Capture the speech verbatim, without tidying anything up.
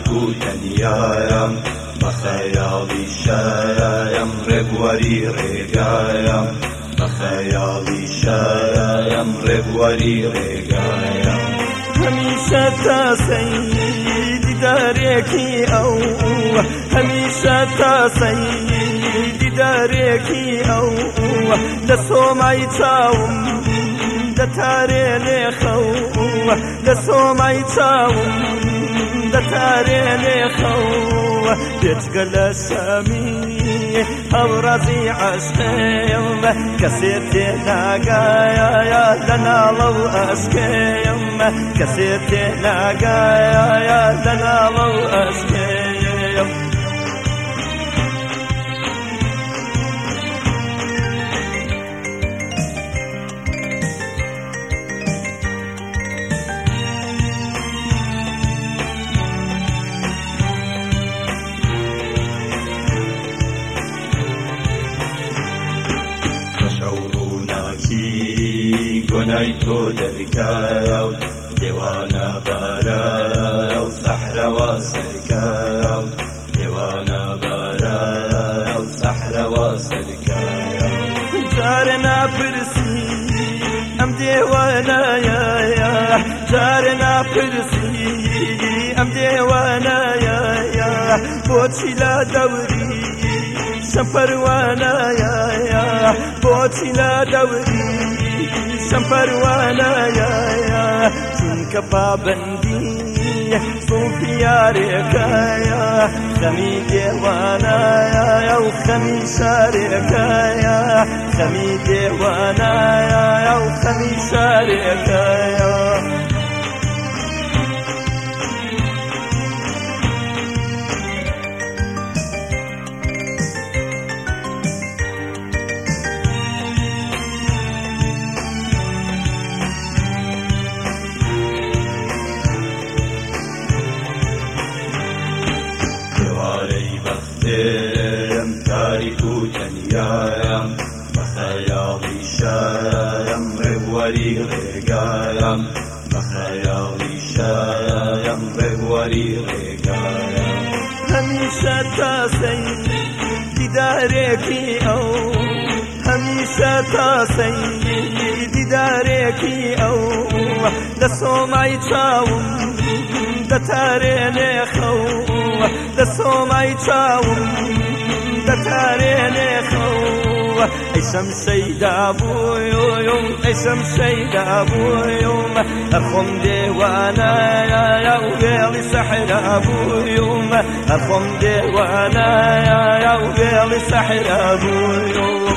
تاریک و تەنیایم بە خەیاڵی شایم ڕێبوەری ڕێگایم بە خەیاڵی شایم ڕێبوەری ڕێگایم هەمیشە تاسەی دیدارێکی ئەو هەمیشە تاسەی دیدارێکی ئەو لە سۆمای چاوم دەتارێنێ خەو لە سۆمای چاوم دەتارێنێ خەو بێجگە لە شەمی هەوڕەزی عەشقێم کەسێ تێناگایە لە ناڵە و ئەشکێم کەسێ تێناگایە لە ناڵە و ئەشکێم گۆنای تۆ دەرکاو دێوانە بارە و سەحرەوە سەرکاو دێوانە بارە و سەحرەوە سەرکاو جارە ناپرسی ئەم دێوانایە جارە ناپرسی ئەم دێوانایە بۆچی لە دەوری شەم پەروانایە بۆچی لە دەوری شەم پەروانایە چونکە پابەندی سوفی یارێکایە خەمی دێوانایە و خەمی شارێکایە خەمی دێوانایە و خەمی شارێکایە تاریک و تەنیایم بە خەیاڵی شایم ڕێبوەری ڕێگایم بە خەیاڵی شایم ڕێبوەری ڕێگایم هەمیشە تاسەی دیدارێکی ئەو هەمیشە تاسەی دیدارێکی ئەو لە سۆمای چاوم دەتارێنێ خەو لە سۆمای چاوم دەتارێنێ خەو ئەی شەمشەی دابوویۆم ئەی شەمشەی دابوویۆم هەرخۆم دێوانایە و وێڵی سەحرا بوویۆم هەرخۆم دێوانایە و وێڵی سەحرا بوویۆم